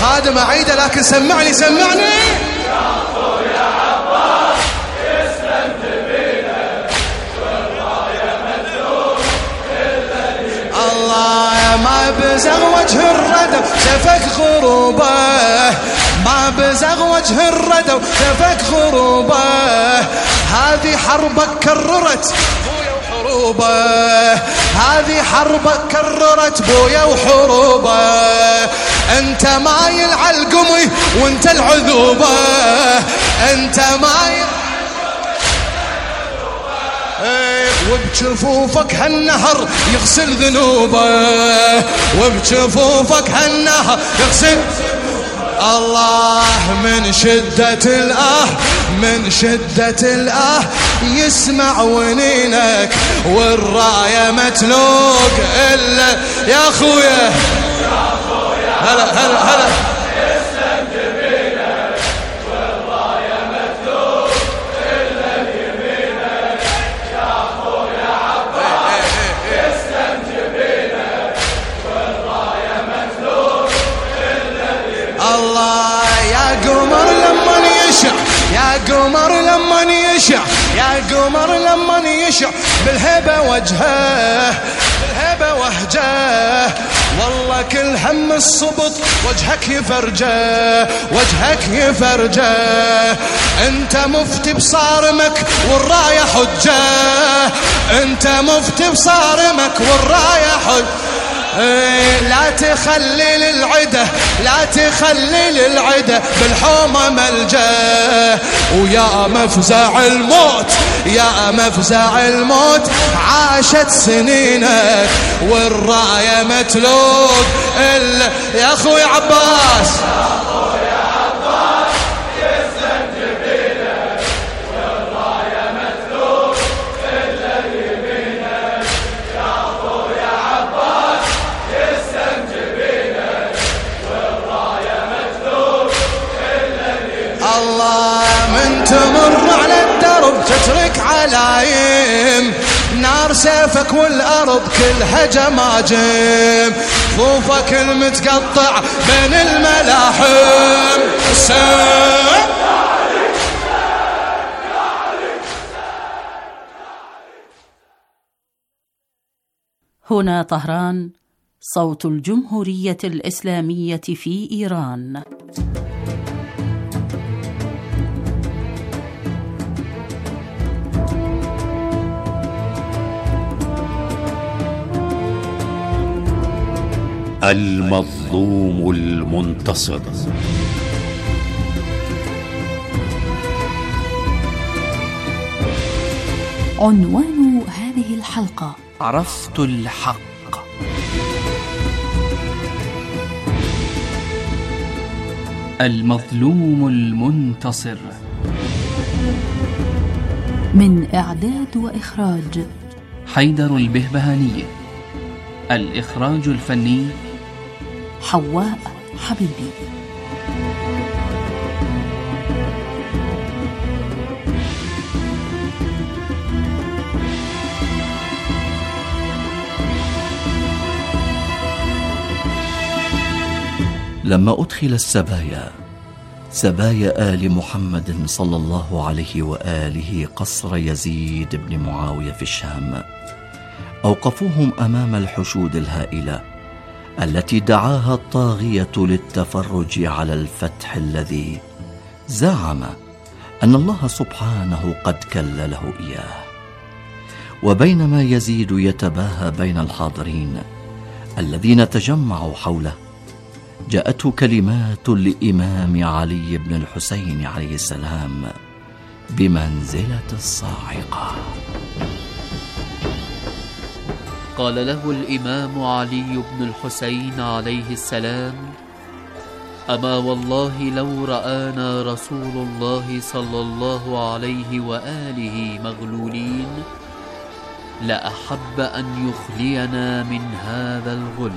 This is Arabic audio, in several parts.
بعد ما عيده لكن سمعني الله ما بزغ وجه الردى شفك غروبه، ما بزغ وجه الردى شفك غروبه، هذه حربك كررت بويا وحروبه، هذه حربك كررت بويا وحروبه، انت مايل على القمي وانت العذوبه، انت مايل وبجفوفك هالنهر يغسل ذنوبه، وبجفوفك هالنهر يغسل الله من شدة الآه يسمع ونينك والراية متلوق إلا يا أخويا هلا يسلم جبينك والراية متلوق إلا يمينك يا أخويا عباس، يسلم جبينك والراية متلوق إلا يمينك. الله يا قمر لمن يشع بالهبة وجهه، بالهبة وهجه، والله كل هم الصبط وجهك يفرجه، انت مفتي بصارمك والراية حجه، انت مفتي بصارمك والراية حجه، لا تخلي للعده بالحومة ملجأ، ويا مفزع الموت عاشت سنينك والراية متلوق إلا يا أخوي عباس، يسلم جبينك والراية متلوق إلا يمينك يا أخويا عباس، يسلم جبينك والراية متلوق إلا يمينك. الله من تمر على الدرب تترك علايم، نار سيفك والأرض كلها جماجم، خوفك المتقطع بين الملاحم، هنا طهران، صوت الجمهورية الإسلامية في إيران. المظلوم المنتصر. عنوان هذه الحلقة: عرفت الحق. المظلوم المنتصر. من إعداد وإخراج حيدر البهبهاني. الإخراج الفني حواء حبيبي. لما أدخل سبايا آل محمد صلى الله عليه وآله قصر يزيد بن معاوية في الشام، أوقفوهم أمام الحشود الهائلة التي دعاها الطاغية للتفرج على الفتح الذي زعم أن الله سبحانه قد كلله إياه. وبينما يزيد يتباهى بين الحاضرين الذين تجمعوا حوله، جاءته كلمات لإمام علي بن الحسين عليه السلام بمنزلة الصاعقة. قال له الإمام علي بن الحسين عليه السلام: أما والله لو رآنا رسول الله صلى الله عليه وآله مغلولين لأحب أن يخلينا من هذا الغل.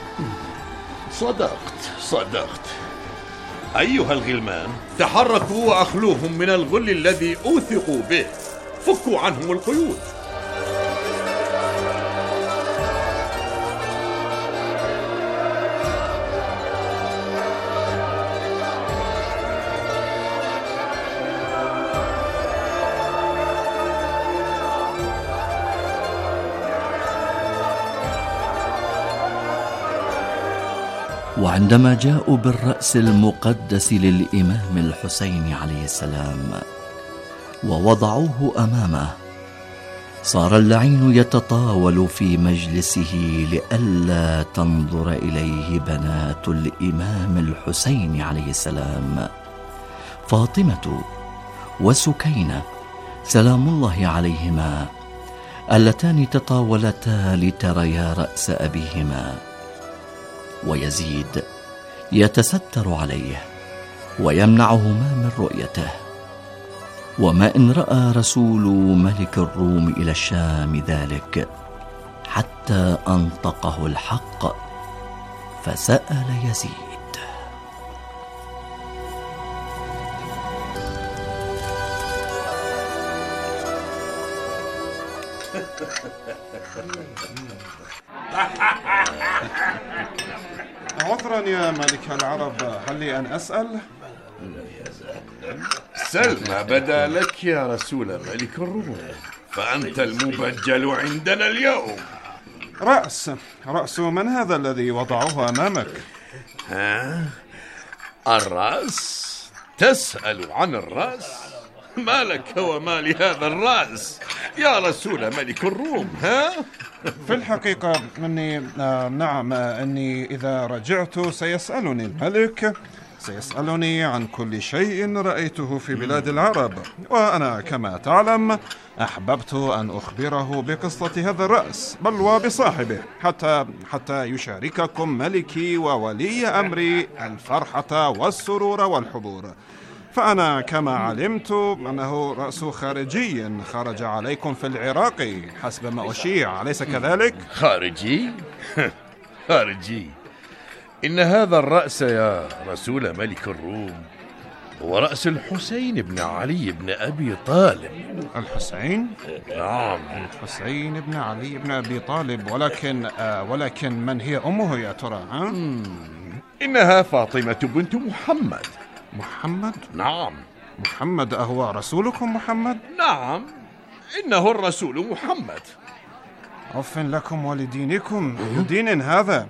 صدقت أيها الغلمان، تحركوا وأخلوهم من الغل الذي أوثقوا به، فكوا عنهم القيود. وعندما جاءوا بالرأس المقدس للإمام الحسين عليه السلام ووضعوه أمامه، صار اللعين يتطاول في مجلسه لئلا تنظر إليه بنات الإمام الحسين عليه السلام، فاطمة وسكينة سلام الله عليهما، اللتان تطاولتا لتريا رأس أبيهما. ويزيد يتستر عليه ويمنعهما من رؤيته. وما إن رأى رسول ملك الروم إلى الشام ذلك حتى أنطقه الحق فسأل يزيد. عذرا يا ملك العرب، هل لي أن أسأل؟ سل ما بدا لك يا رسول ملك الروم، فأنت المبجل عندنا اليوم. رأس من هذا الذي وضعوه أمامك؟ ها؟ الرأس؟ تسأل عن الرأس؟ ما لك وما لهذا الرأس يا رسول ملك الروم؟ ها؟ في الحقيقة أني إذا رجعت سيسألني الملك، سيسألني عن كل شيء رأيته في بلاد العرب، وأنا كما تعلم أحببت أن أخبره بقصة هذا الرأس بل وبصاحبه حتى يشارككم ملكي وولي أمري الفرحة والسرور والحبور. فأنا كما علمت أنه رأس خارجي خرج عليكم في العراق حسب ما أشيع، أليس كذلك؟ خارجي؟ خارجي؟ إن هذا الرأس يا رسول ملك الروم هو رأس الحسين بن علي بن أبي طالب. الحسين؟ نعم، الحسين بن علي بن أبي طالب. ولكن من هي أمه يا ترى؟ إنها فاطمة بنت محمد. محمد؟ نعم. محمد أهو رسولكم محمد؟ نعم، إنه الرسول محمد. أف لكم ولدينكم، دين هذا؟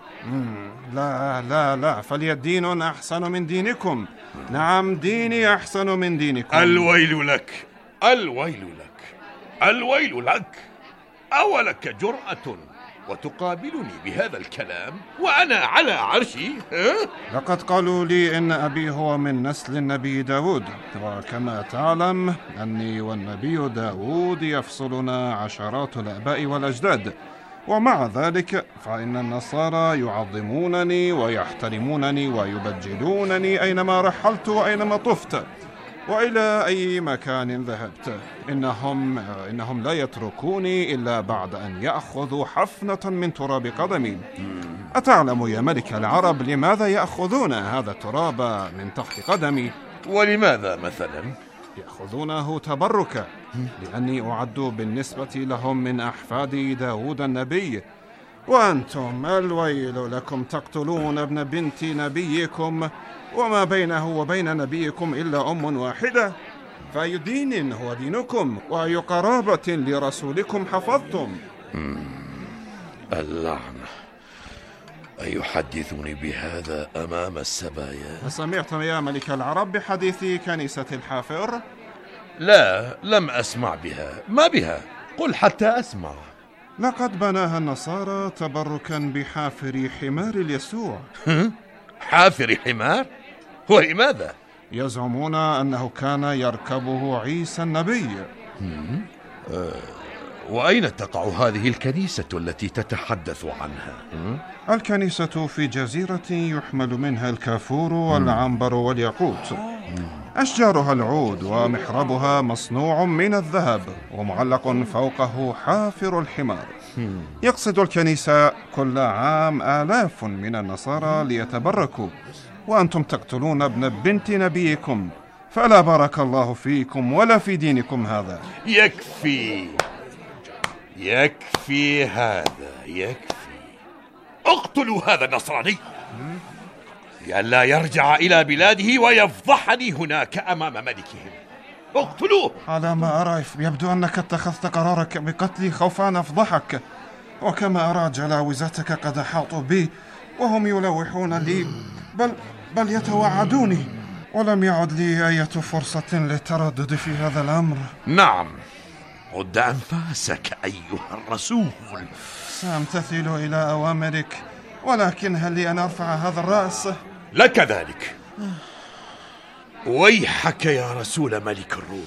لا لا لا، فليدين أحسن من دينكم. نعم، ديني أحسن من دينكم. الويل لك، الويل لك، الويل لك. أولك جرأة وتقابلني بهذا الكلام وأنا على عرشي؟ لقد قالوا لي إن أبي هو من نسل النبي داود، وكما تعلم أني والنبي داود يفصلنا عشرات الآباء والأجداد، ومع ذلك فإن النصارى يعظمونني ويحترمونني ويبجلونني أينما رحلت وأينما طفت وإلى أي مكان ذهبت. إنهم لا يتركوني إلا بعد أن يأخذوا حفنة من تراب قدمي. أتعلم يا ملك العرب لماذا يأخذون هذا التراب من تحت قدمي؟ ولماذا مثلا؟ يأخذونه تبركا، لأني أعد بالنسبة لهم من أحفاد داود النبي، وأنتم الويل لكم تقتلون ابن بنت نبيكم، وما بينه وبين نبيكم إلا أم واحدة، فأي دين هو دينكم وأي قرابة لرسولكم حفظتم؟ اللعنة، أيحدثني بهذا أمام السبايا؟ سمعت يا ملك العرب بحديث كنيسة الحافر؟ لا، لم أسمع بها. ما بها؟ قل حتى أسمع. لقد بناها النصارى تبركا بحافر حمار اليسوع. حافر حمار؟ ولماذا؟ يزعمون أنه كان يركبه عيسى النبي. وأين تقع هذه الكنيسة التي تتحدث عنها؟ الكنيسة في جزيرة يحمل منها الكافور والعنبر والياقوت. أشجارها العود، ومحرابها مصنوع من الذهب، ومعلق فوقه حافر الحمار. يقصد الكنيسة كل عام آلاف من النصارى ليتبركوا، وأنتم تقتلون ابن بنت نبيكم، فلا بارك الله فيكم ولا في دينكم هذا. يكفي يكفي هذا، يكفي. اقتلوا هذا النصراني لئلا يرجع إلى بلاده ويفضحني هناك أمام ملكهم. اقتلوه. على ما أرى يبدو أنك اتخذت قرارك بقتلي خوفا أن أفضحك، وكما أرى جلاوزتك قد أحاطوا بي، وهم يلوحون لي بل يتوعدوني، ولم يعد لي أي فرصة للتردد في هذا الأمر. نعم، عد أنفاسك أيها الرسول. سأمتثل إلى أوامرك، ولكن هل لي أن أرفع هذا الرأس؟ لك ذلك. ويحك يا رسول ملك الروم،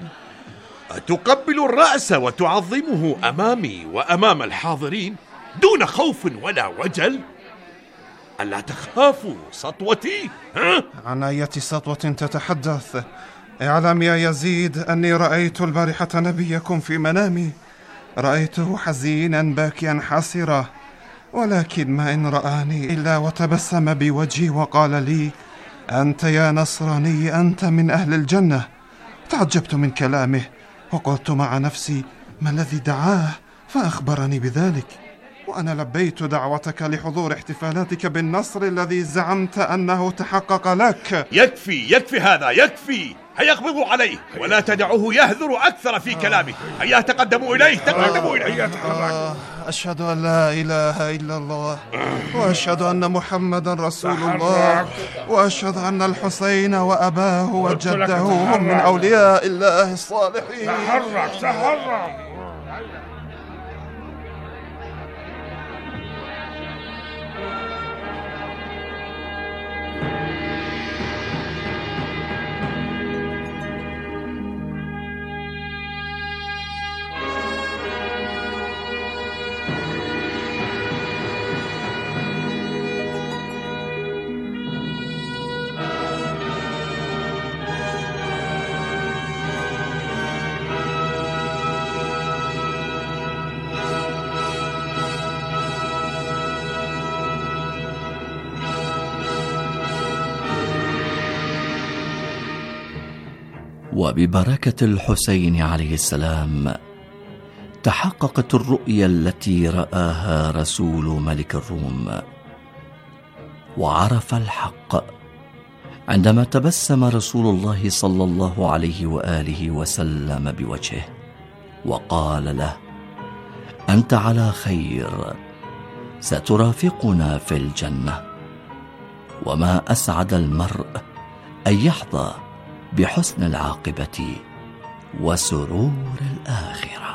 أتقبل الرأس وتعظمه أمامي وأمام الحاضرين دون خوف ولا وجل؟ ألا تخافوا سطوتي؟ عن أية سطوة تتحدث؟ اعلم يا يزيد أني رأيت البارحة نبيكم في منامي، رأيته حزينا باكيا حسرا، ولكن ما إن رآني إلا وتبسم بوجهي وقال لي: أنت يا نصراني، أنت من أهل الجنة. تعجبت من كلامه وقلت مع نفسي: ما الذي دعاه؟ فأخبرني بذلك، وأنا لبيت دعوتك لحضور احتفالاتك بالنصر الذي زعمت أنه تحقق لك. يكفي هذا، يكفي. هيا اقبضوا عليه ولا تدعوه يهذر أكثر في كلامه. هيا تقدموا إليه، تقدموا إليه. أشهد أن لا إله إلا الله، وأشهد أن محمدا رسول الله، وأشهد أن الحسين وأباه وجده هم من أولياء الله الصالحين. تحرك. وببركة الحسين عليه السلام تحققت الرؤيا التي رآها رسول ملك الروم، وعرف الحق عندما تبسم رسول الله صلى الله عليه وآله وسلم بوجهه وقال له: أنت على خير، سترافقنا في الجنة. وما أسعد المرء أن يحظى بحسن العاقبة وسرور الآخرة.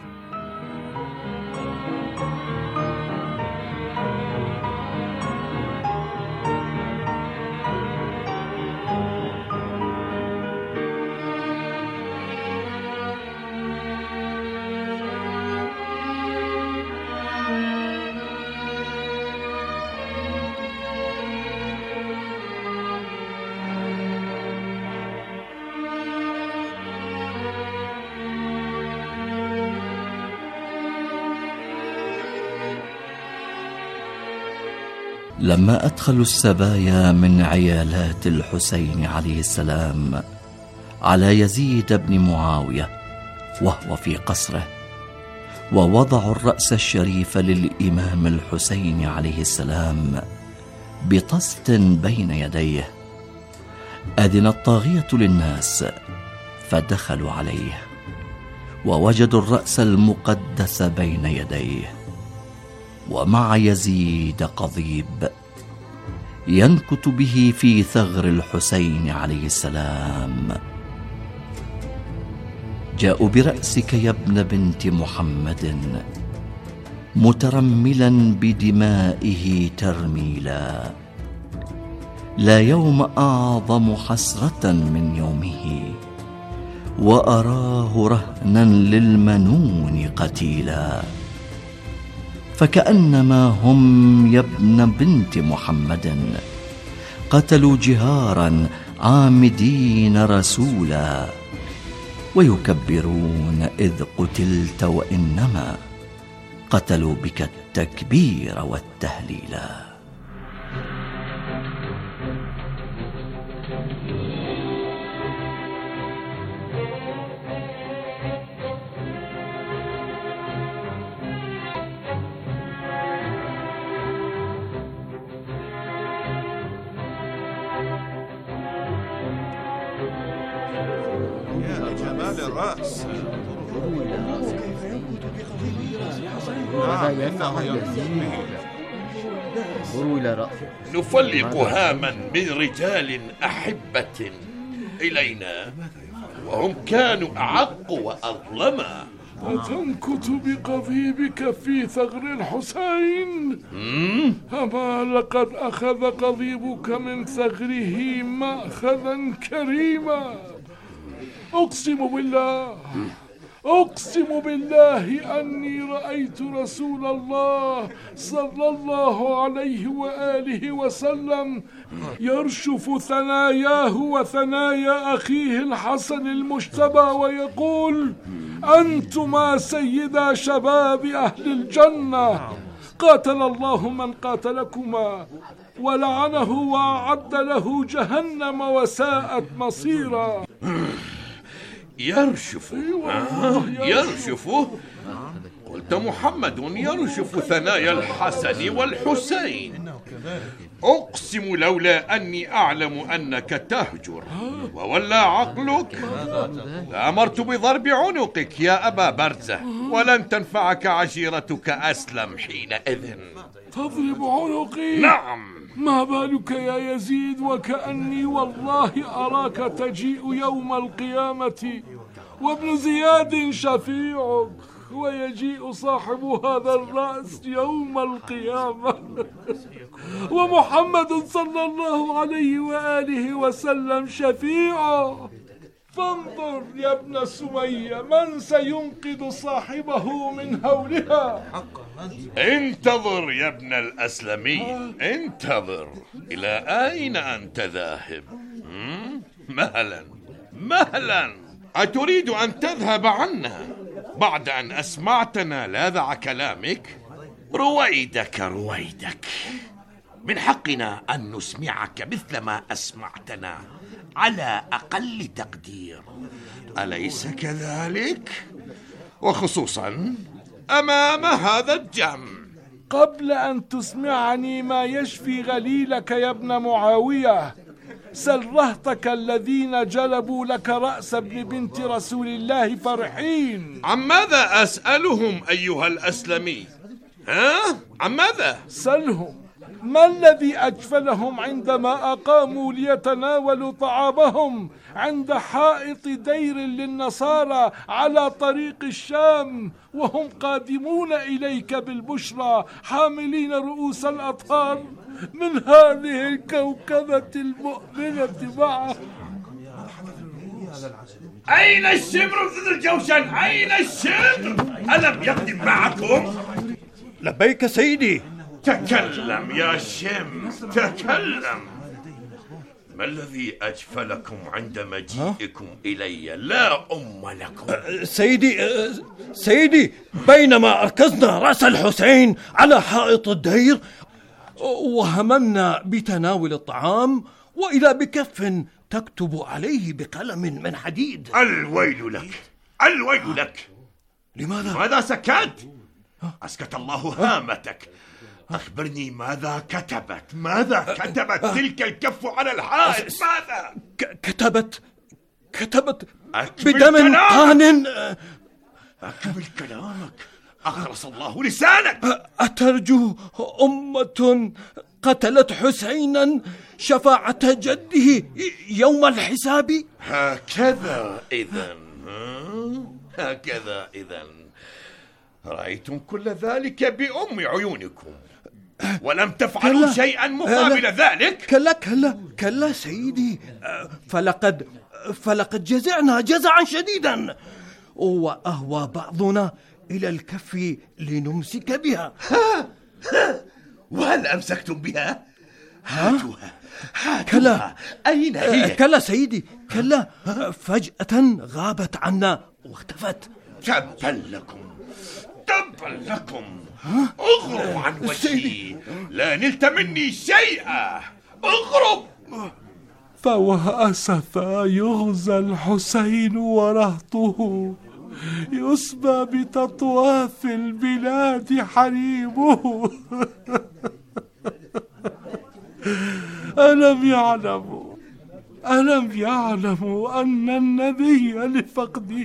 لما أدخلوا السبايا من عيالات الحسين عليه السلام على يزيد بن معاوية وهو في قصره، ووضعوا الرأس الشريف للإمام الحسين عليه السلام بطست بين يديه، أذن الطاغية للناس فدخلوا عليه ووجدوا الرأس المقدس بين يديه، ومع يزيد قضيب ينكت به في ثغر الحسين عليه السلام. جاءوا برأسك يا ابن بنت محمد مترملا بدمائه ترميلا، لا يوم أعظم حسرة من يومه، وأراه رهنا للمنون قتيلا. فكأنما هم يا ابن بنت محمد قتلوا جهارا عامدين رسولا، ويكبرون إذ قتلت، وإنما قتلوا بك التكبير والتهليلا. جمال الرأس. إنه ينظر به. انظروا إلى رأسه. نفلق هاما من رجال أحبة إلينا وهم كانوا أعق وأظلما. أتمكث بقضيبك في ثغر الحسين؟ أما لقد أخذ قضيبك من ثغره مأخذا كريما. أقسم بالله أني رأيت رسول الله صلى الله عليه وآله وسلم يرشف ثناياه وثنايا أخيه الحسن المجتبى ويقول: أنتما سيدا شباب أهل الجنة، قاتل الله من قاتلكما ولعنه وأعد له جهنم وساءت مصيرا. يرشف قلت محمد يرشف ثنايا الحسن والحسين. أقسم لولا أني أعلم أنك تهجر وولى عقلك لأمرت بضرب عنقك يا أبا برزة، ولن تنفعك عشيرتك أسلم حينئذ. تضرب عنقي؟ نعم. ما بالك يا يزيد وكأني والله أراك تجيء يوم القيامة وابن زياد شفيعك، ويجيء صاحب هذا الرأس يوم القيامة ومحمد صلى الله عليه وآله وسلم شفيعه. فانظر يا ابن سمية من سينقذ صاحبه من هولها. انتظر يا ابن الأسلمي، انتظر. إلى أين أنت ذاهب؟ مهلا أتريد أن تذهب عنا بعد أن أسمعتنا لاذع كلامك؟ رويدك من حقنا أن نسمعك مثل ما أسمعتنا على أقل تقدير، أليس كذلك؟ وخصوصا أمام هذا الجمع. قبل أن تسمعني ما يشفي غليلك يا ابن معاوية، سل رهطك الذين جلبوا لك رأس ابن بنت رسول الله فرحين. عن ماذا أسألهم أيها الأسلمي؟ عن ماذا؟ سلهم ما الذي أجفلهم عندما أقاموا ليتناولوا طعامهم عند حائط دير للنصارى على طريق الشام، وهم قادمون إليك بالبشرى حاملين رؤوس الأطهار من هذه الكوكبة المؤمنة معه. أين الشمر ذو الجوشن؟ أين الشمر؟ ألم يقدم معكم؟ لبيك سيدي. تكلم يا شم، تكلم. ما الذي أجفلكم عند مجيئكم إلي؟ لا أم لكم. سيدي بينما أركزنا رأس الحسين على حائط الدير وهممنا بتناول الطعام، وإذا بكف تكتب عليه بقلم من حديد. الويل لك. لماذا سكت؟ أسكت الله هامتك. أخبرني ماذا كتبت تلك الكف على الحائط؟ ماذا كتبت بدم قان. أكمل كلامك، أخرس الله لسانك. أترجو أمة قتلت حسينا شفاعة جده يوم الحساب؟ هكذا إذن رأيتم كل ذلك بأم عيونكم ولم تفعلوا شيئا مقابل ذلك. كلا سيدي، فلقد جزعنا جزعا شديدا، وأهوى بعضنا إلى الكف لنمسك بها. وهل أمسكتم بها؟ هاتوها. كلا. أين هي؟ كلا سيدي، كلا. فجأة غابت عنا واختفت. تبا لكم. اغرب عن وجهي، لا نلت مني شيئا. اغرب. فوأسفا يغزى الحسين ورهطه، يسبى بتطوى في البلاد حريمه. ألم يعلموا أن النبي لفقده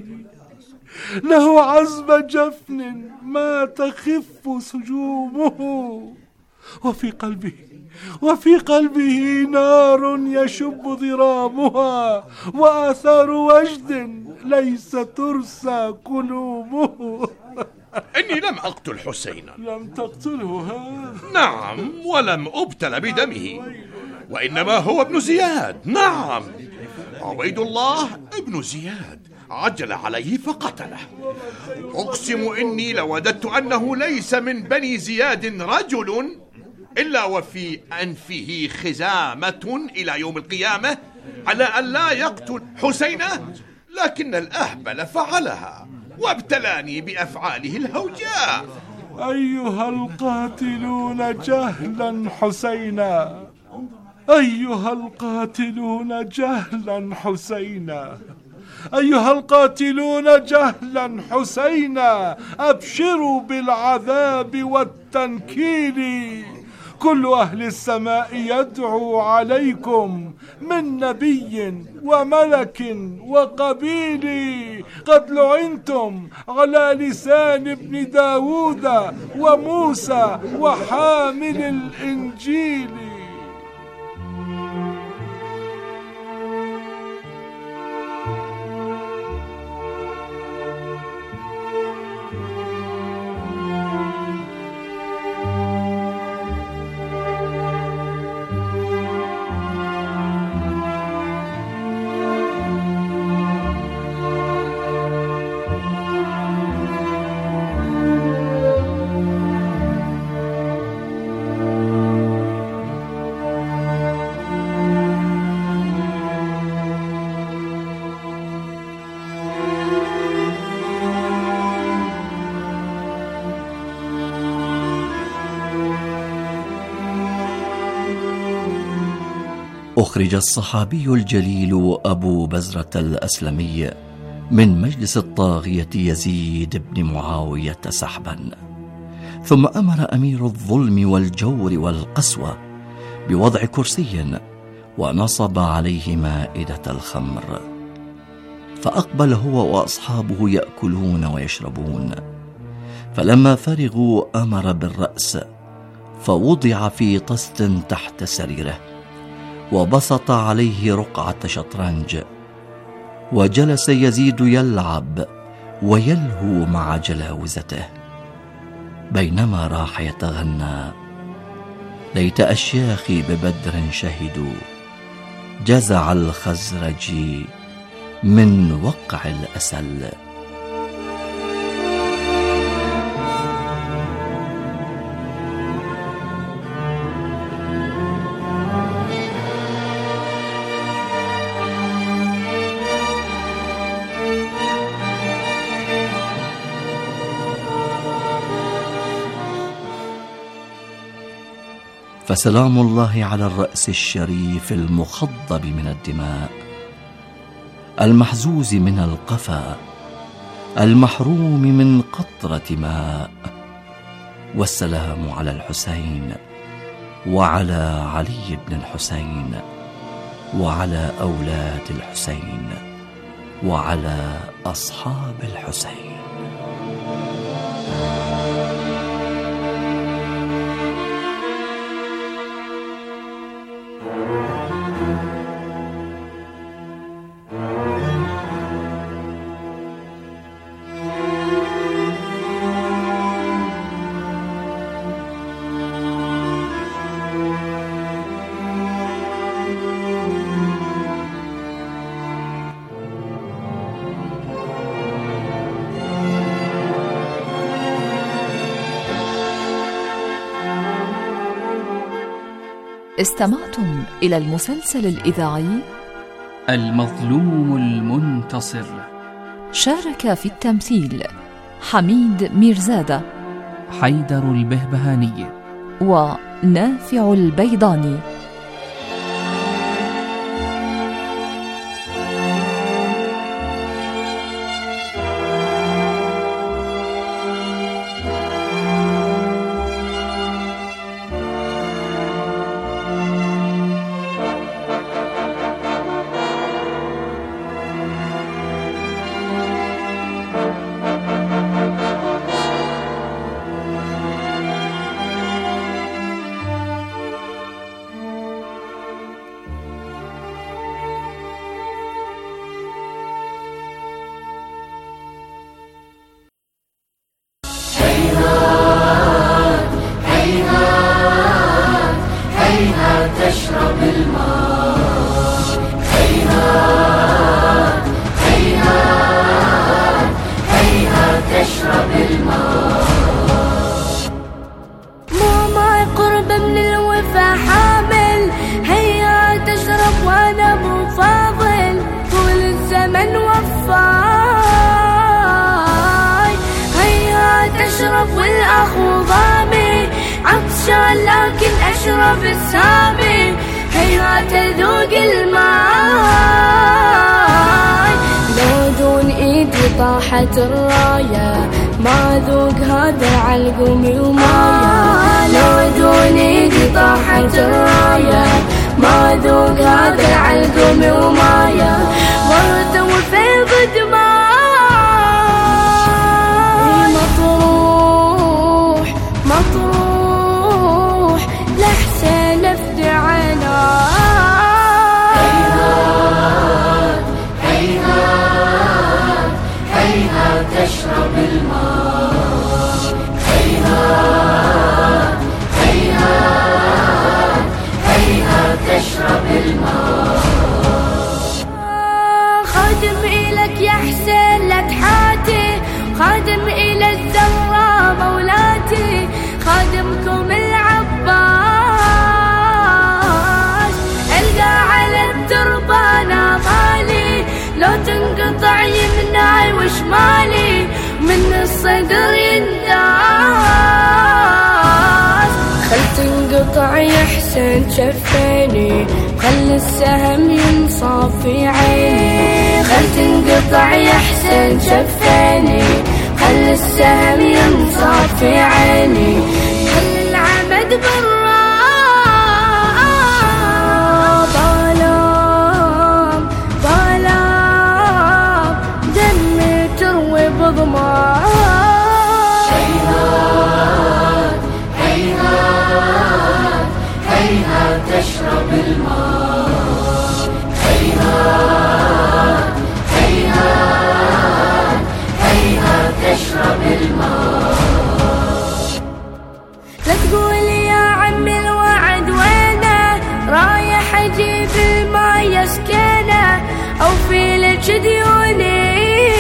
له عزم جفن ما تخف سجومه، وفي قلبه نار يشب ضرامها وآثار وجد ليس ترسى قلوبه. إني لم أقتل حسينا. لم تقتله؟ ها؟ نعم، ولم أبتل بدمه، وإنما هو ابن زياد. نعم، عبيد الله ابن زياد عجل عليه فقتله. أقسم إني لوددت أنه ليس من بني زياد رجل إلا وفي أنفه خزامة إلى يوم القيامة على أن لا يقتل حسينة، لكن الأهبل فعلها وابتلاني بأفعاله الهوجاء. أيها القاتلون جهلا حسينا، أيها القاتلون جهلا حسينا، أيها القاتلون جهلا حسينا، أبشروا بالعذاب والتنكيل. كل أهل السماء يدعو عليكم من نبي وملك وقبيل. قد لعنتم على لسان ابن داود وموسى وحامل الإنجيل. أخرج الصحابي الجليل أبو بزرة الأسلمي من مجلس الطاغية يزيد بن معاوية سحبا، ثم أمر أمير الظلم والجور والقسوة بوضع كرسي ونصب عليه مائدة الخمر، فأقبل هو وأصحابه يأكلون ويشربون. فلما فرغوا أمر بالرأس فوضع في طست تحت سريره، وبسط عليه رقعة شطرنج، وجلس يزيد يلعب ويلهو مع جلاوزته، بينما راح يتغنى: ليت أشياخي ببدر شهدوا جزع الخزرج من وقع الأسل. فسلام الله على الرأس الشريف المخضب من الدماء، المحزوز من القفا، المحروم من قطرة ماء، والسلام على الحسين وعلى علي بن الحسين وعلى أولاد الحسين وعلى أصحاب الحسين. استمعتم إلى المسلسل الإذاعي المظلوم المنتصر. شارك في التمثيل حميد ميرزادة، حيدر البهبهاني، ونافع البيضاني. هيهات اشرب الماء، هيهات هيهات هيهات اشرب الماء. مو ماي قرب من الوفا حامل، هيهات اشرب وانا ابو فاضل، طول الزمن وفاي. هيهات اشرب والاخو ضامي، عطشان لكن اشرب السامي، هيهات اذوق الماي. لو دون ايدي طاحت الرايه، ما ذوق هذا علقومي ومايا. لو دون ايدي طاحت الرايه، ما ذوق هذا علقومي ومايا. ورد وفيض دماء، مطروح مطروح لحسين افدي عناي. هيهات هيهات هيهات اشرب الماء، هيهات هيهات هيهات اشرب الماء. خادم إلك يا حسين لا تحاتي، خادم إلى الزهراء مولاتي، خادمكم العباس. ألقى على التربان مالي، لو تنقطع يمناي وشمالي، من الصدر ينداس. خل تنقطع يا حسين شفيني، خل السهم ينصاب في عيني. خل تنقطع يا حسين شفيني، خل السهم ينصاب في عيني. خل العمد بالراء، ظلام ظلام دمي تروي بضمار. هيهات هيهات هيهات اشرب الماء، هيهات هيهات هيهات اشرب الماء. لا تقولي يا عمي الوعد وينه، رايح اجيب الماء يسكنه، او في لك ديوني.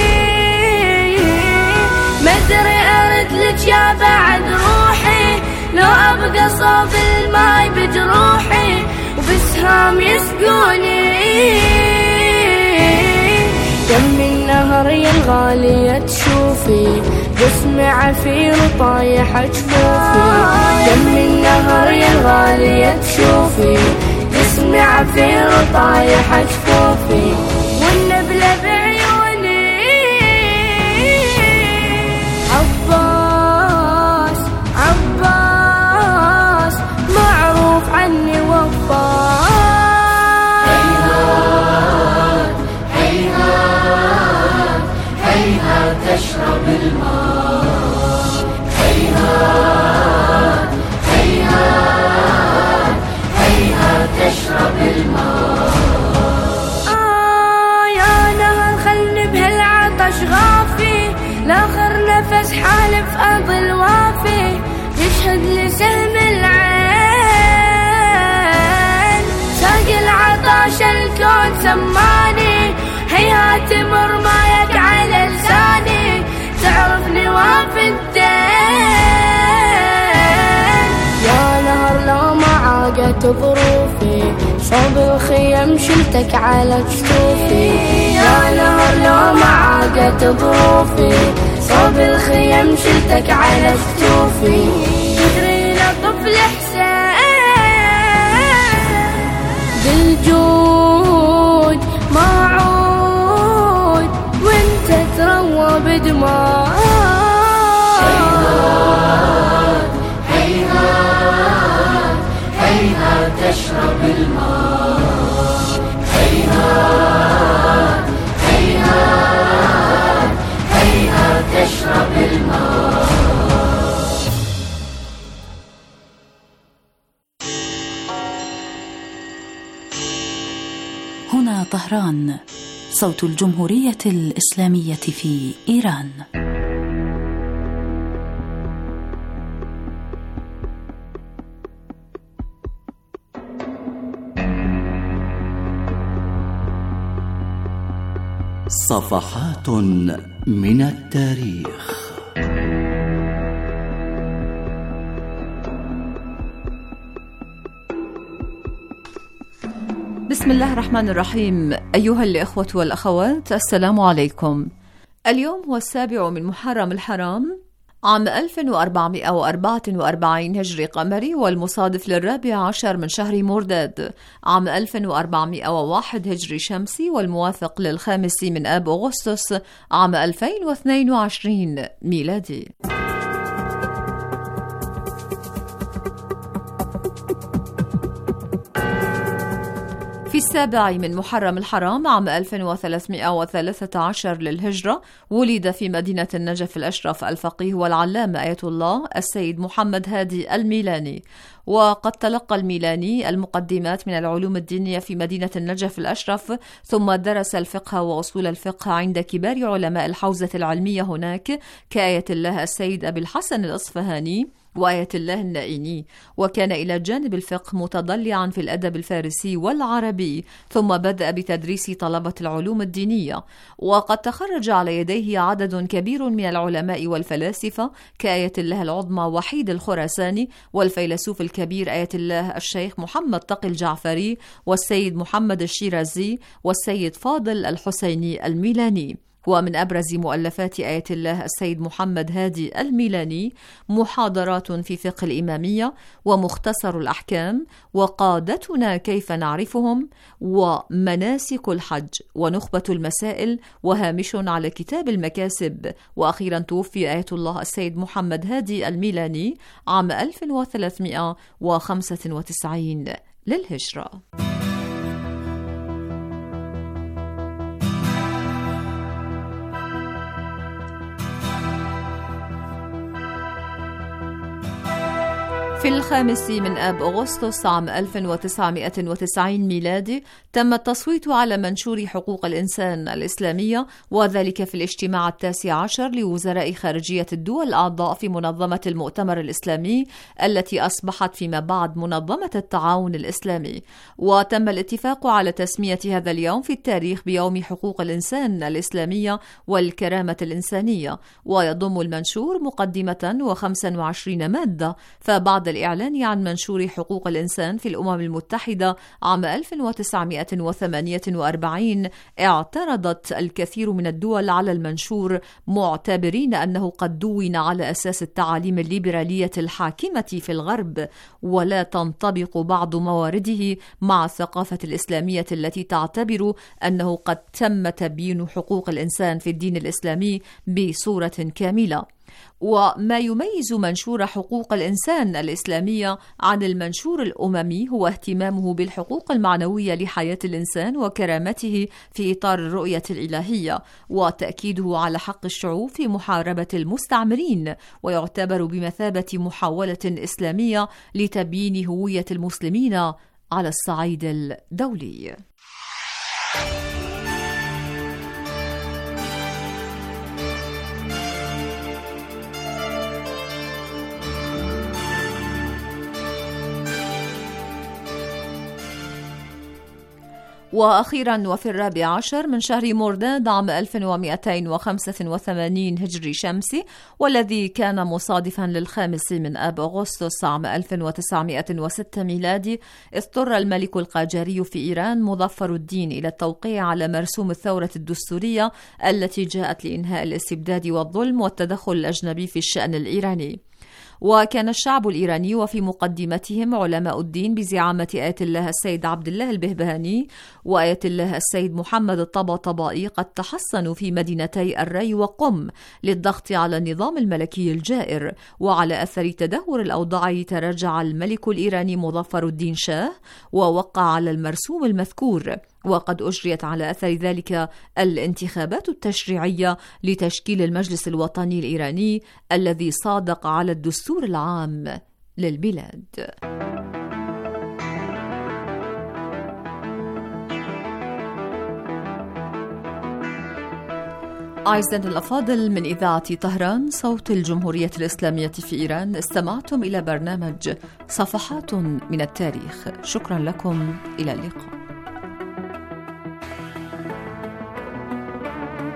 ما ادري ارد لك يا بعد روحي، لو ابقى صوب الماء بجروحي، وبسهام يسقوني. دم النهر يا الغالية تشوفي، بسمع عفير طايح جفوفي. دم النهر يا الغالية تشوفي، بسمع عفير طايح جفوفي. والنبلة بعيوني عباس عباس، معروف عني وفاء. هيهات اشرب الماء، هيهات هيهات هيهات اشرب الماء. يا نهر خلني بهالعطش غافي، لاخر نفس حالف اظل وافي، يشهد لي سهم العين. ساق العطش الكون سماني، هيهات مر مايك على لساني، تعرفني وافي الدين. يا نهر لو ما عاقت ظروفي، صوب الخيم شلتك على كتوفي. يا نهر لو ما عاقت ظروفي، صوب الخيم شلتك على كتوفي. تدري لطفل حسين بالجود موعود، وانت تروى بدماء. هيهات هيهات هيهات اشرب الماء، هيهات هيهات هيهات اشرب الماء. هنا طهران، صوت الجمهورية الإسلامية في إيران. صفحات من التاريخ. بسم الله الرحمن الرحيم. أيها الإخوة والأخوات، السلام عليكم. اليوم هو 7 من محرم الحرام عام 1444 هجري قمري، والمصادف ل14 من شهر مرداد عام 1401 هجري شمسي، والموافق ل5 من آب أغسطس عام 2022 ميلادي. في 7 من محرم الحرام عام 1313 للهجرة ولد في مدينة النجف الأشرف الفقيه والعلامة آية الله السيد محمد هادي الميلاني. وقد تلقى الميلاني المقدمات من العلوم الدينية في مدينة النجف الأشرف، ثم درس الفقه وأصول الفقه عند كبار علماء الحوزة العلمية هناك كآية الله السيد أبي الحسن الأصفهاني وآية الله النائيني. وكان إلى جانب الفقه متضلعا في الأدب الفارسي والعربي، ثم بدأ بتدريس طلبة العلوم الدينية. وقد تخرج على يديه عدد كبير من العلماء والفلاسفة كآية الله العظمى وحيد الخراساني، والفيلسوف الكبير آية الله الشيخ محمد تقي الجعفري، والسيد محمد الشيرازي، والسيد فاضل الحسيني الميلاني. ومن أبرز مؤلفات آية الله السيد محمد هادي الميلاني محاضرات في فقه الإمامية، ومختصر الأحكام، وقادتنا كيف نعرفهم، ومناسك الحج، ونخبة المسائل، وهامش على كتاب المكاسب. وأخيرا توفي آية الله السيد محمد هادي الميلاني عام 1395 للهجرة. في 5 من آب أغسطس عام 1990 ميلادي تم التصويت على منشور حقوق الإنسان الإسلامية، وذلك في الاجتماع 19 لوزراء خارجية الدول الأعضاء في منظمة المؤتمر الإسلامي التي أصبحت فيما بعد منظمة التعاون الإسلامي. وتم الاتفاق على تسمية هذا اليوم في التاريخ بيوم حقوق الإنسان الإسلامية والكرامة الإنسانية. ويضم المنشور مقدمة و25 مادة. فبعد الإعلان عن منشور حقوق الإنسان في الأمم المتحدة عام 1948 اعترضت الكثير من الدول على المنشور، معتبرين أنه قد دون على أساس التعاليم الليبرالية الحاكمة في الغرب، ولا تنطبق بعض موارده مع الثقافة الإسلامية التي تعتبر أنه قد تم تبيين حقوق الإنسان في الدين الإسلامي بصورة كاملة. وما يميز منشور حقوق الإنسان الإسلامية عن المنشور الأممي هو اهتمامه بالحقوق المعنوية لحياة الإنسان وكرامته في إطار الرؤية الإلهية، وتأكيده على حق الشعوب في محاربة المستعمرين، ويعتبر بمثابة محاولة إسلامية لتبيين هوية المسلمين على الصعيد الدولي. وأخيرا وفي 14 من شهر مرداد عام 1285 هجري شمسي، والذي كان مصادفا ل5 من آب أغسطس عام 1906 ميلادي، اضطر الملك القاجاري في إيران مظفر الدين إلى التوقيع على مرسوم الثورة الدستورية التي جاءت لإنهاء الاستبداد والظلم والتدخل الأجنبي في الشأن الإيراني. وكان الشعب الإيراني وفي مقدمتهم علماء الدين بزعامة آية الله السيد عبد الله البهبهاني وآية الله السيد محمد الطباطبائي قد تحصنوا في مدينتي الري وقم للضغط على النظام الملكي الجائر. وعلى أثر تدهور الأوضاع تراجع الملك الإيراني مظفر الدين شاه ووقع على المرسوم المذكور. وقد أجريت على أثر ذلك الانتخابات التشريعية لتشكيل المجلس الوطني الإيراني الذي صادق على الدستور العام للبلاد. أعزائنا الأفاضل، من إذاعة طهران صوت الجمهورية الإسلامية في إيران، استمعتم إلى برنامج صفحات من التاريخ. شكرا لكم، إلى اللقاء.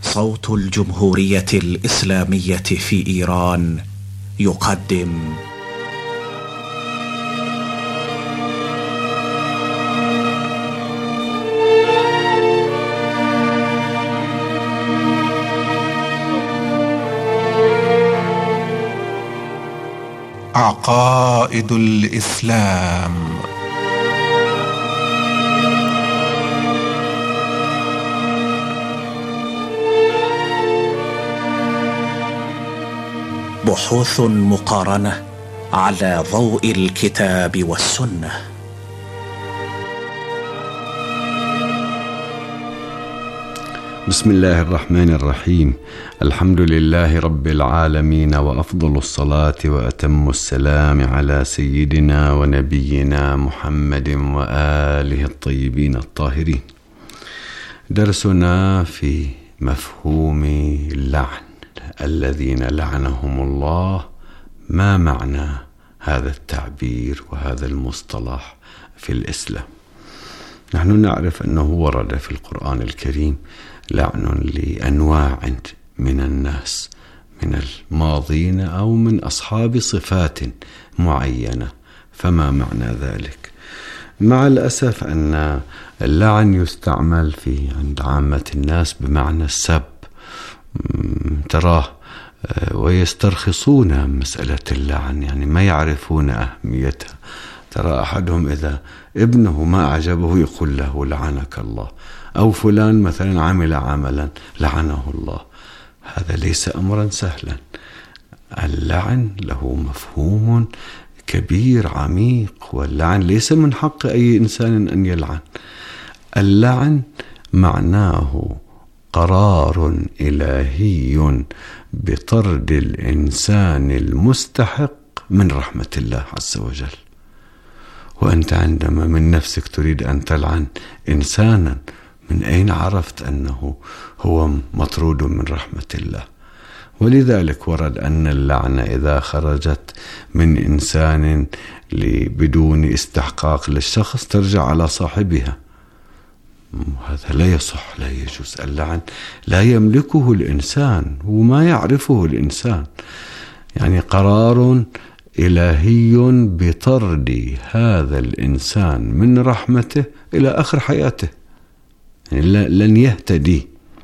صوت الجمهورية الإسلامية في إيران يقدم عقائد الإسلام. بحوث مقارنة على ضوء الكتاب والسنة. بسم الله الرحمن الرحيم. الحمد لله رب العالمين، وأفضل الصلاة وأتم السلام على سيدنا ونبينا محمد وآله الطيبين الطاهرين. درسنا في مفهوم اللعن، الذين لعنهم الله. ما معنى هذا التعبير وهذا المصطلح في الإسلام؟ نحن نعرف أنه ورد في القرآن الكريم لعن لأنواع من الناس، من الماضين أو من أصحاب صفات معينة. فما معنى ذلك؟ مع الأسف أن اللعن يستعمل عند عامة الناس بمعنى السب، تراه ويسترخصون مسألة اللعن، يعني ما يعرفون أهميتها. ترى أحدهم إذا ابنه ما أعجبه يقول له لعنك الله، أو فلان مثلا عمل عملا لعنه الله. هذا ليس أمرا سهلا. اللعن له مفهوم كبير عميق، واللعن ليس من حق أي إنسان أن يلعن. اللعن معناه قرار إلهي بطرد الإنسان المستحق من رحمة الله عز وجل. وأنت عندما من نفسك تريد أن تلعن إنسانا، من أين عرفت أنه هو مطرود من رحمة الله؟ ولذلك ورد أن اللعنة إذا خرجت من إنسان بدون استحقاق للشخص ترجع على صاحبها. هذا لا يصح، لا يجوز. اللعن لا يملكه الإنسان وما يعرفه الإنسان، يعني قرار إلهي بطرد هذا الإنسان من رحمته إلى آخر حياته، يعني لن يهتدي.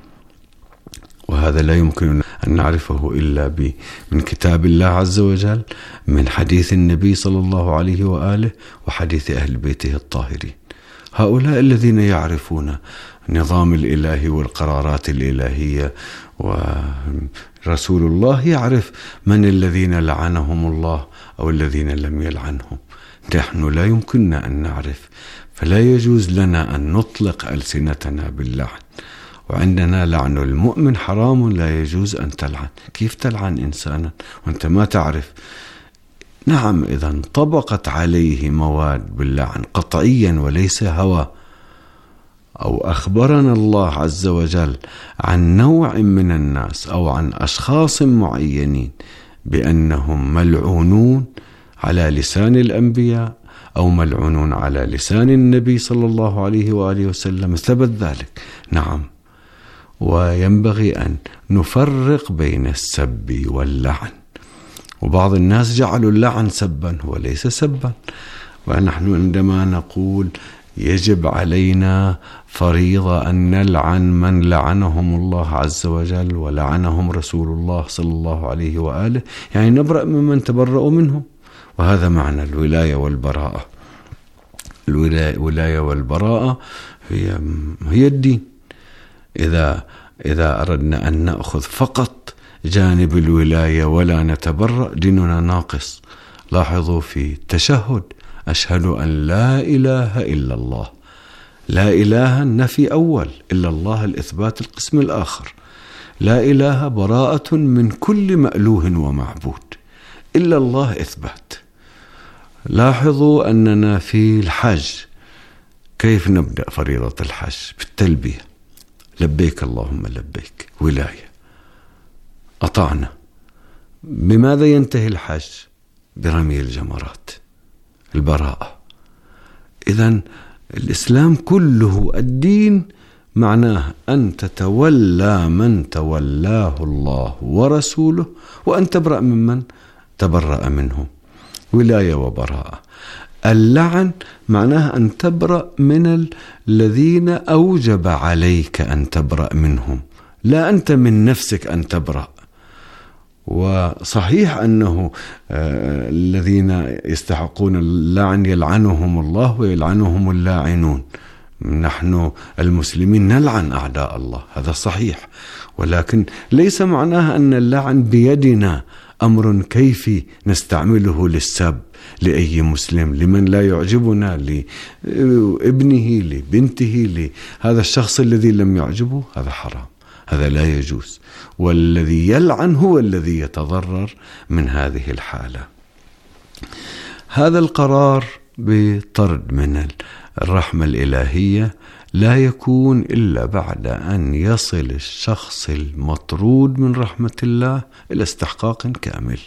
وهذا لا يمكن أن نعرفه إلا من كتاب الله عز وجل، من حديث النبي صلى الله عليه وآله، وحديث أهل بيته الطاهرين. هؤلاء الذين يعرفون نظام الإله والقرارات الإلهية، ورسول الله يعرف من الذين لعنهم الله أو الذين لم يلعنهم. نحن لا يمكننا أن نعرف، فلا يجوز لنا أن نطلق ألسنتنا باللعن. وعندنا لعن المؤمن حرام، لا يجوز أن تلعن. كيف تلعن إنسانا وأنت ما تعرف؟ نعم، إذا انطبقت عليه مواد باللعن قطعيا وليس هوى، أو أخبرنا الله عز وجل عن نوع من الناس أو عن أشخاص معينين بأنهم ملعونون على لسان الأنبياء أو ملعونون على لسان النبي صلى الله عليه وآله وسلم، ثبت ذلك. نعم، وينبغي أن نفرق بين السب واللعن. وبعض الناس جعلوا اللعن سبا، هو ليس سبا. ونحن عندما نقول يجب علينا فريضة أن نلعن من لعنهم الله عز وجل ولعنهم رسول الله صلى الله عليه وآله، يعني نبرأ ممن تبرأوا منهم. وهذا معنى الولاية والبراءة. الولاية والبراءة هي الدين. إذا أردنا أن نأخذ فقط جانب الولاية ولا نتبرأ، ديننا ناقص. لاحظوا في التشهد: أشهد أن لا إله إلا الله. لا إله النفي أول، إلا الله الإثبات القسم الآخر. لا إله براءة من كل مألوه ومعبود، إلا الله إثبات. لاحظوا أننا في الحج كيف نبدأ فريضة الحج؟ بالتلبية: لبيك اللهم لبيك. ولاية، أطعنا. بماذا ينتهي الحج؟ برمي الجمرات، البراءة. إذن الإسلام كله الدين معناه أن تتولى من تولاه الله ورسوله وأن تبرأ ممن تبرأ منهم، ولاية وبراءة. اللعن معناه أن تبرأ من الذين أوجب عليك أن تبرأ منهم، لا أنت من نفسك أن تبرأ. وصحيح أنه الذين يستحقون اللعن يلعنهم الله ويلعنهم اللاعنون. نحن المسلمين نلعن أعداء الله، هذا صحيح، ولكن ليس معناها أن اللعن بيدنا، أمر كيفي نستعمله للسب لأي مسلم، لمن لا يعجبنا، لابنه، لبنته، لهذا الشخص الذي لم يعجبه، هذا حرام، هذا لا يجوز. والذي يلعن هو الذي يتضرر من هذه الحالة. هذا القرار بطرد من الرحمة الإلهية لا يكون إلا بعد أن يصل الشخص المطرود من رحمة الله إلى استحقاق كامل.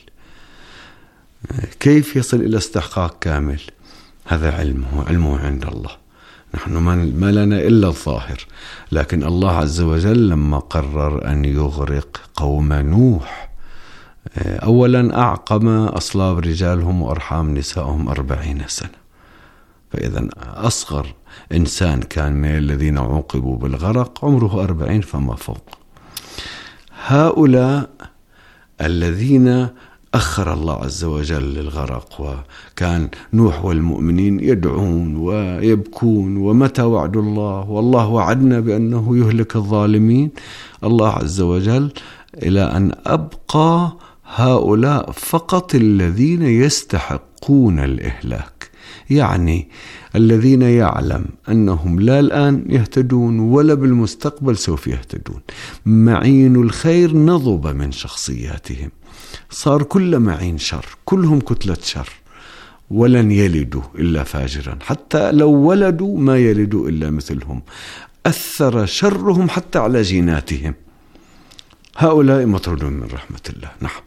كيف يصل إلى استحقاق كامل؟ هذا علمه عند الله، نحن ما لنا إلا الظاهر. لكن الله عز وجل لما قرر أن يغرق قوم نوح، أولا أعقم أصلاب رجالهم وأرحام نسائهم 40 سنة، فإذا أصغر إنسان كان من الذين عوقبوا بالغرق عمره 40 فما فوق. هؤلاء الذين أخر الله عز وجل للغرق، وكان نوح والمؤمنين يدعون ويبكون ومتى وعد الله، والله وعدنا بأنه يهلك الظالمين، الله عز وجل إلى أن أبقى هؤلاء فقط الذين يستحقون الإهلاك، يعني الذين يعلم أنهم لا الآن يهتدون ولا بالمستقبل سوف يهتدون. معين الخير نضب من شخصياتهم، صار كل معين شر، كلهم كتلة شر، ولن يلدوا إلا فاجرا، حتى لو ولدوا ما يلدوا إلا مثلهم، أثر شرهم حتى على جيناتهم. هؤلاء مطردون من رحمة الله. نعم،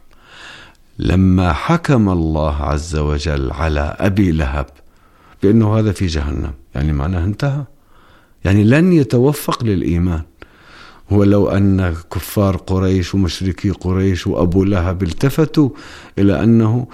لما حكم الله عز وجل على أبي لهب بأنه هذا في جهنم، يعني معناه انتهى، يعني لن يتوفق للإيمان. ولو أن كفار قريش ومشركي قريش وأبو لهب التفتوا إلى أنه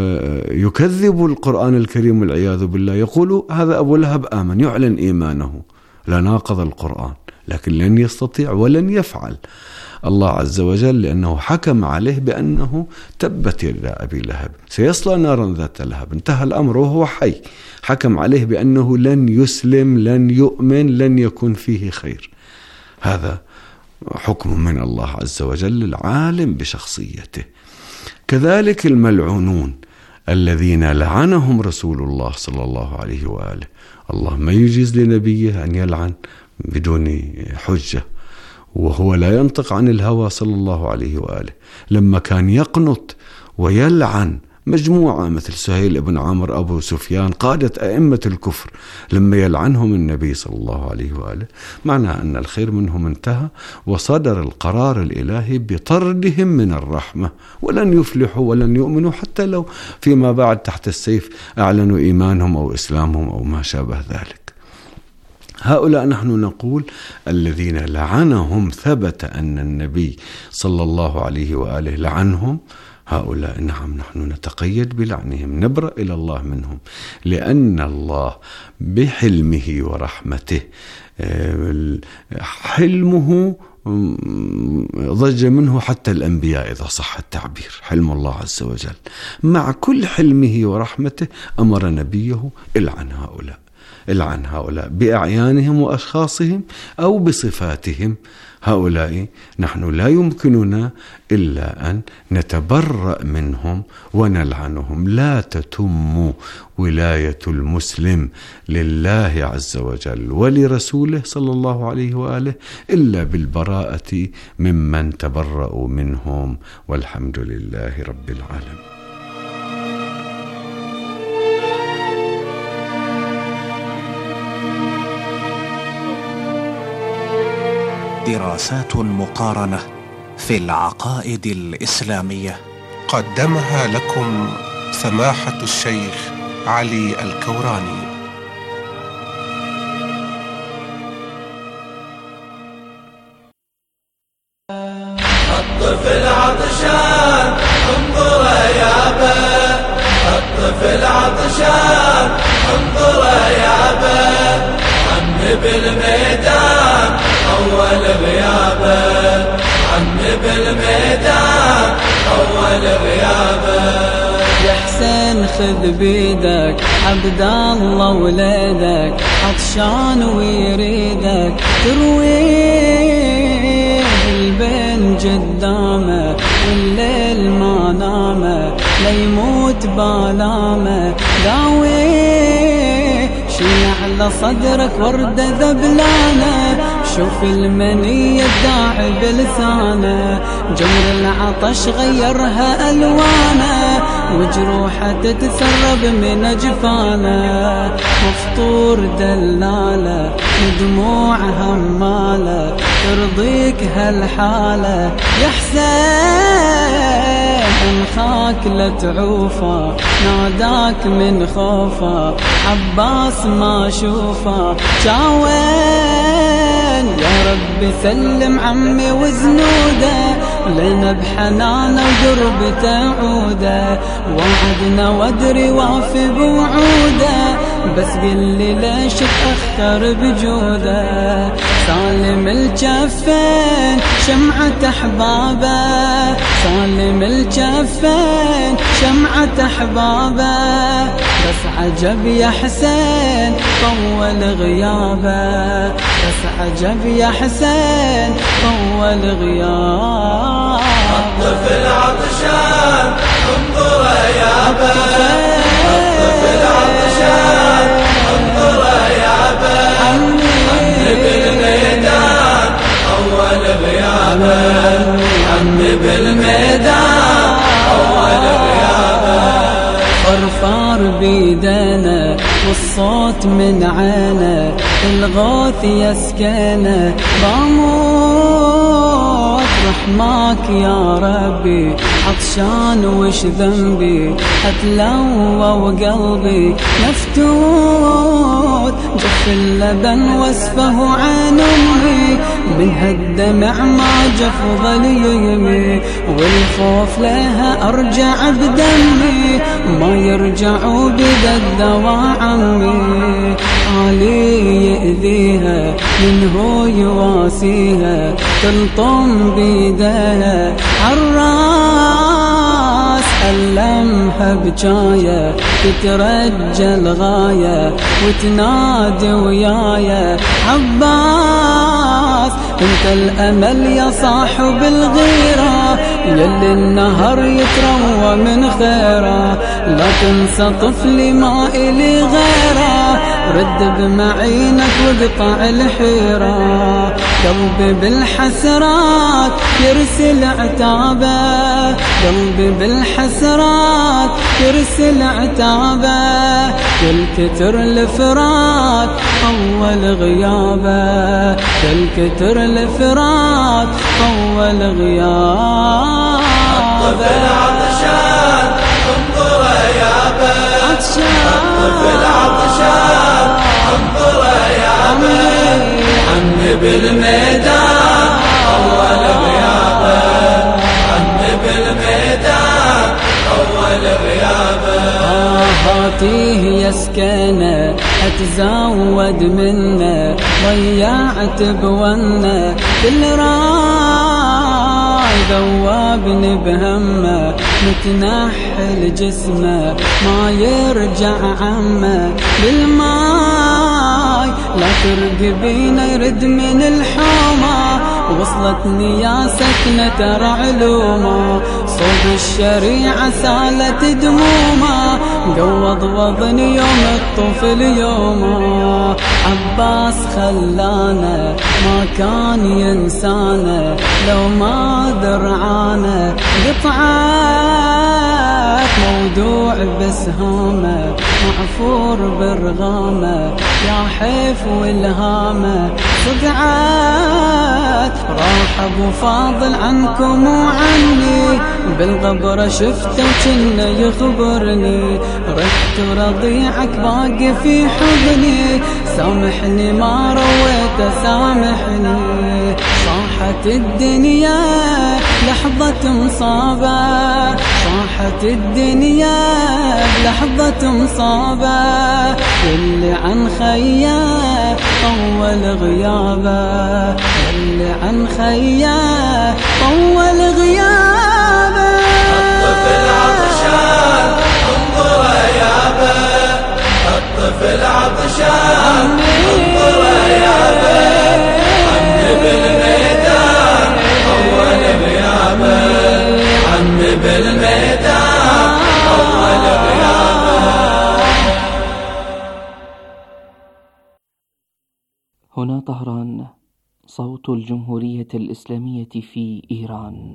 يكذب القرآن الكريم والعياذ بالله، يقولوا هذا أبو لهب آمن، يعلن إيمانه، لناقض القرآن، لكن لن يستطيع ولن يفعل الله عز وجل، لأنه حكم عليه بأنه تبت يد أبي لهب، سيصلى نارا ذات لهب، انتهى الأمر وهو حي، حكم عليه بأنه لن يسلم، لن يؤمن، لن يكون فيه خير. هذا حكم من الله عز وجل العالم بشخصيته. كذلك الملعونون الذين لعنهم رسول الله صلى الله عليه وآله، الله ما يجيز لنبيه أن يلعن بدون حجة، وهو لا ينطق عن الهوى صلى الله عليه وآله. لما كان يقنط ويلعن مجموعة مثل سهيل بن عمرو أبو سفيان قادة أئمة الكفر، لما يلعنهم النبي صلى الله عليه وآله، معنى أن الخير منهم انتهى، وصدر القرار الإلهي بطردهم من الرحمة، ولن يفلحوا ولن يؤمنوا حتى لو فيما بعد تحت السيف أعلنوا إيمانهم أو إسلامهم أو ما شابه ذلك. هؤلاء نحن نقول الذين لعنهم ثبت أن النبي صلى الله عليه وآله لعنهم، هؤلاء نعم نحن نتقيد بلعنهم، نبرأ إلى الله منهم، لأن الله بحلمه ورحمته، حلمه ضج منه حتى الأنبياء إذا صح التعبير، حلم الله عز وجل، مع كل حلمه ورحمته أمر نبيه العن هؤلاء بأعيانهم وأشخاصهم أو بصفاتهم. هؤلاء نحن لا يمكننا إلا أن نتبرأ منهم ونلعنهم. لا تتم ولاية المسلم لله عز وجل ولرسوله صلى الله عليه وآله إلا بالبراءة ممن تبرأوا منهم، والحمد لله رب العالمين. دراسات مقارنة في العقائد الإسلامية قدمها لكم سماحة الشيخ علي الكوراني. بالميدان أول غيابه، عمي بالميدان أول غيابه. يا حسين خذ بيدك عبد الله وليدك، عطشان ويريدك ترويه البين قدامه، والليل ما نامه ليموت بالامه، داويه شيل على صدرك وردة ذبلانة، شوف المنية الداعي بلسانه، جمر العطش غيرها ألوانه، وجروحه تتسرب من أجفانه، مفطور دلالة ودموع همالة، ترضيك هالحالة يا حسين انخاك لتعوفه، ناداك من خوفه عباس ما شوفه، شاوين يا رب سلم عمي وزنوده، لنا بحنانه ودربته عوده، وعدنا وادري وافي بوعوده، بس قلي ليش تأخر بجوده، سالم الجفين شمعة أحبابه، سالم الجفين شمعة أحبابه، بس عجب يا حسين طول غيابه، بس عجب يا حسين طول غيابه. الطفل عطشان انظر يابه، الطفل عطشان انظر يابه، عمي بالميدان أول غيابه، عمي بالميدان أول غيابه. فرفار بيدنا والصوت من عينه، الغوث يسكنه، بموت رحماك يا ربي، عطشان وش ذنبي، اتلوى وقلبي مفتوت، جف اللبن واسفه عن امي، من هالدمع ما جف ظليمي، والخوف لها ارجع بدمي، ما يرجعوا بدا الدواء عمي، علي يأذيها من هو يواسيها، تلطم بيدها عالراس، ألمها بجاية تترجى الغاية، وتنادي ويايا عباس، انت الأمل يا صاحب الغيرة، يلي النهر يتروى من خيره، لا تنسى طفلي ما إلي غيره، رد بمعينك واقطع الحيرة، قلبي بالحسرات يرسل عتابه، قلبي بالحسرات يرسل عتابه، يالكتر الفراق أول غيابه، يالكتر الفراق أول غيابه. الطفل عطشان انظر يابه، الطفل عطشان انظر يابه، عمي بالميدان أول غيابه، عمي بالميدان أول غيابه. هاتيه يسكنه اتزود منه، ضيعت بونه كل راي، ذوابني بهمه متنحل جسمه، ما يرجع عمه بالماي، لا ترقبينه يرد من الحومه، وصلتني يا سكنة ترى علومه، صوب الشريعة سالت دمومه، قوض وضني يوم الطفل يومه، عباس خلانا ما كان ينسانا، لو ما درعانا قطعات موضوع بسهامه، معفور برغامه، يا حيف والهامه صدعات، راح ابو فاضل عنكم وعني، بالغبره شفته وكنه يخبرني، رحت رضيعك باقي في حضني، سامحني ما رويته سامحني، صاحت الدنيا لحظة مصابة، صاحت الدنيا بلحظة مصابة، اللي عن خياه طول غيابه، اللي عن خياه طول غيابه. الطفل عطشان انظر يابه، الطفل عطشان انظر يابه، عمي بالميدان اول غيابه، عمي بالميدان اول غيابه. هنا طهران، صوت الجمهورية الإسلامية في إيران.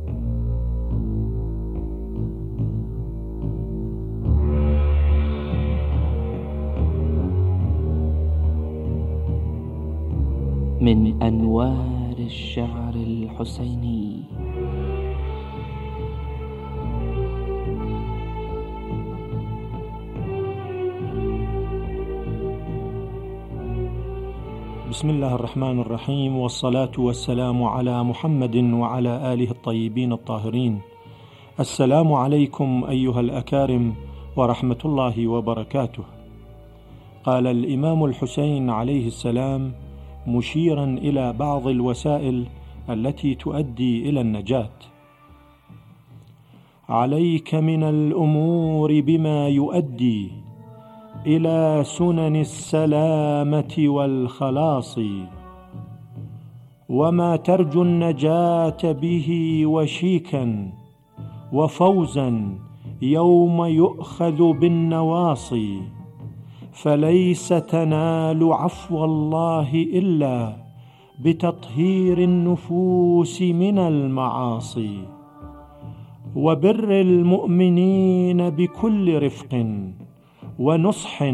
من أنوار الشعر الحسيني. بسم الله الرحمن الرحيم، والصلاة والسلام على محمد وعلى آله الطيبين الطاهرين. السلام عليكم أيها الأكارم ورحمة الله وبركاته. قال الإمام الحسين عليه السلام مشيرا إلى بعض الوسائل التي تؤدي إلى النجاة: عليك من الأمور بما يؤدي إلى سنن السلامة والخلاص، وما ترجو النجاة به وشيكا وفوزا يوم يؤخذ بالنواصي، فليس تنال عفو الله إلا بتطهير النفوس من المعاصي، وبر المؤمنين بكل رفق ونصح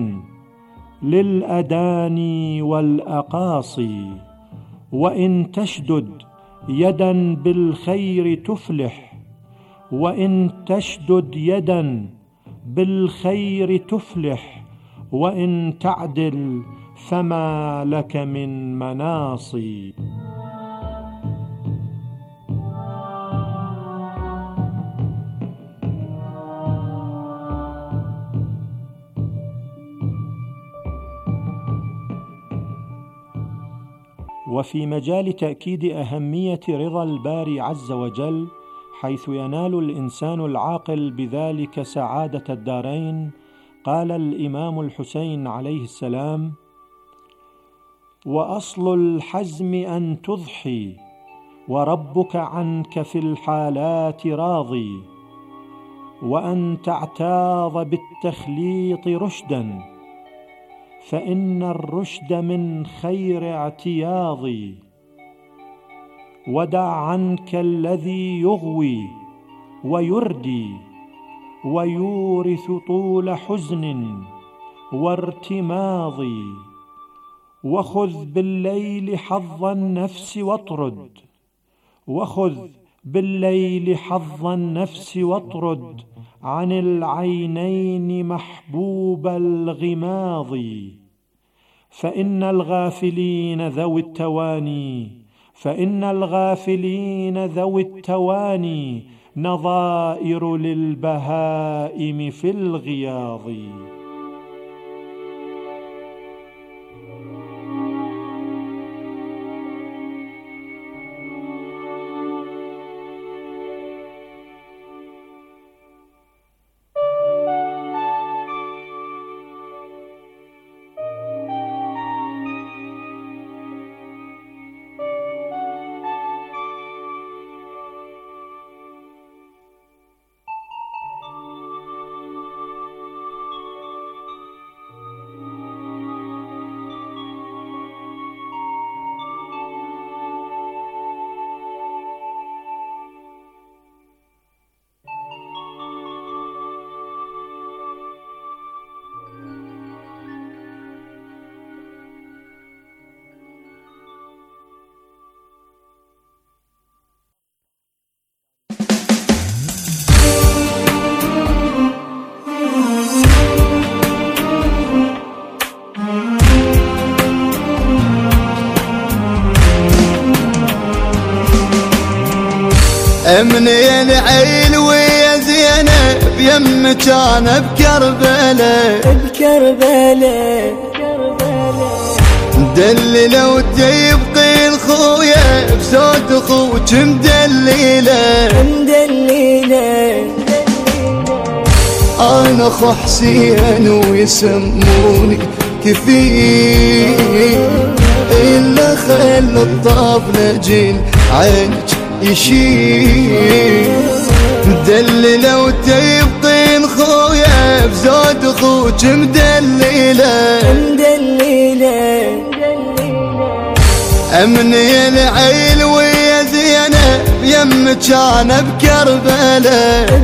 للأداني والأقاصي، وإن تشدد يدا بالخير تفلح، وإن تشدد يدا بالخير تفلح، وإن تعدل فما لك من مناصي. وفي مجال تأكيد أهمية رضا الباري عز وجل، حيث ينال الإنسان العاقل بذلك سعادة الدارين، قال الإمام الحسين عليه السلام: وأصل الحزم أن تضحي، وربك عنك في الحالات راضي، وأن تعتاض بالتخليط رشدا، فإن الرشد من خير اعتياض، ودع عنك الذي يغوي ويردي ويورث طول حزن وارتماض، وخذ بالليل حظ النفس واطرد، وخذ بالليل حظ النفس واطرد عن العينين محبوب الغماض، فإن الغافلين ذوي التواني، فإن الغافلين ذوي التواني نظائر للبهائم في الغياض. منين علوي يا زينب يم يم كان بكربلاء دللوا تبقي الخويا بزود اخوك مدللة انا اخو حسين ويسموني كثير الا خل الطفل جيل عينك يشيل دللوا تبقي الخويا بزود اخوك مدللة امني العيل ويا زينب يم كان بكربلاء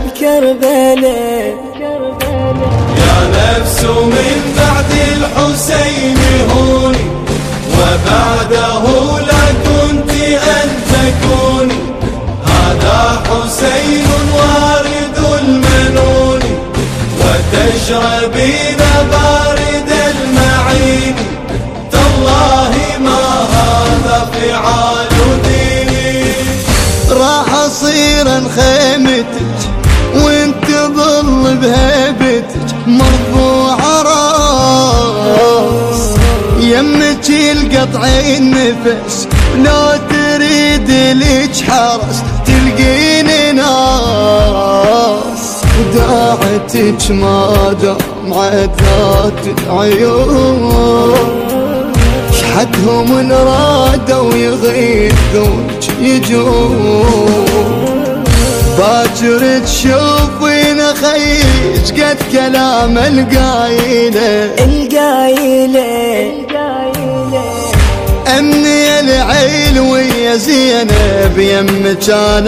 يا نفس من بعد الحسين هوني وبعده لا كنت أن تكوني هذا حسين وارد المنون وتشربين بارد المعين تالله ما هذا فعال ديني راح اصير خيمتك وانت ظل بهيبتك مرفوع راس يمك القطع النفس لو تريد لك حرس تلقيني ناس وداعتك ما دام عذات العيون شحتهم ان رادوا يغيثوك يجون باكر تشوفين خيج قد كلام القايلة أمني العيل ويا زينب يم كان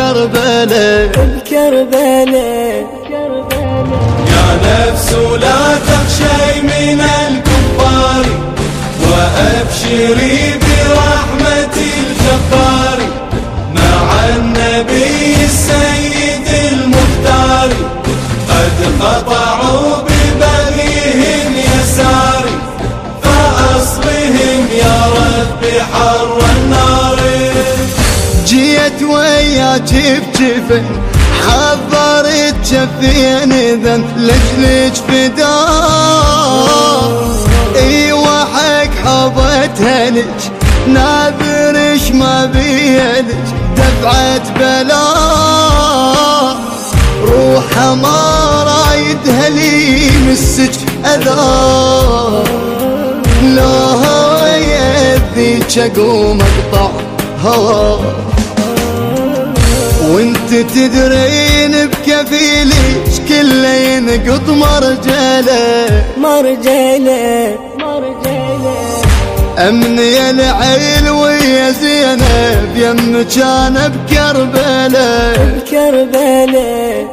بكربلاء يا نفس لا تخشي من الكفار وأبشري برحمة الجبار مع النبي السيد المختار قد قطعوا ببغيهم يساري فأصلهم يا رب حر النار جيت وياك بجفن حضرت جفين اذن لجلج فدار ايوه حق حبتها لك ناذرش ما بيدك دفعت بلاء روحها ما رايدها لي مسك اذى لا يذيك اقوم اقطع هوا وانت تدرين بكفيلك كله ينقط مرجله امني العيل ويا زينب يم كان بكربلاء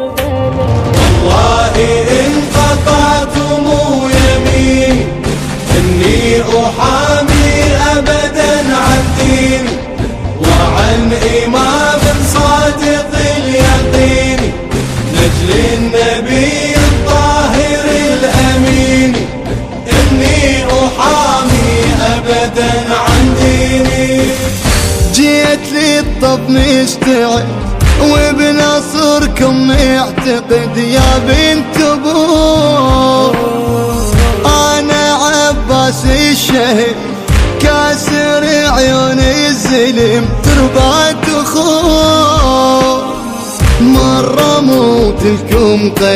والله إن قطعتم يميني إني أحامي أبدا عن ديني وعن إمام صادق اليقين نجل النبي الطاهر الأمين إني أحامي أبدا عن ديني جيت لي الطب مشتعل وبنصركم يعتقد يا بنت ابوه انا عباس الشهيد كاسر عيون الزلم تربات اخوه مرة موت لكم